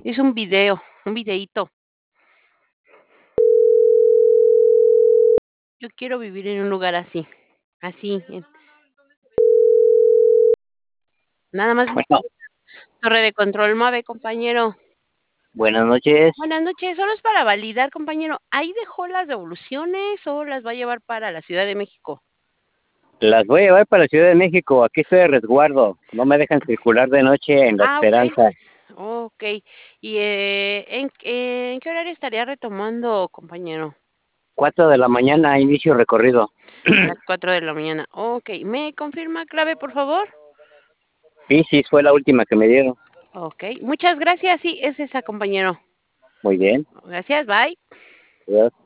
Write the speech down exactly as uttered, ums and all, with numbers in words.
Es un video, un videíto. Yo quiero vivir en un lugar así, así, en nada más Bueno, torre de control MOVE, compañero. buenas noches. Buenas noches, solo es para validar, compañero, ¿ahí dejó las devoluciones o las va a llevar para la Ciudad de México? Las voy a llevar para la Ciudad de México. Aquí estoy de resguardo. No me dejan circular de noche en La Ah, okey. Esperanza. Okey. Y, eh, ¿en en qué horario estaría retomando, compañero? Cuatro de la mañana, inicio recorrido. A las cuatro de la mañana. Okey, ¿me confirma clave, por favor? Sí, sí, fue la última que me dieron. Okey, muchas gracias. Sí, es esa, compañero. Muy bien. Gracias, bye. Adiós.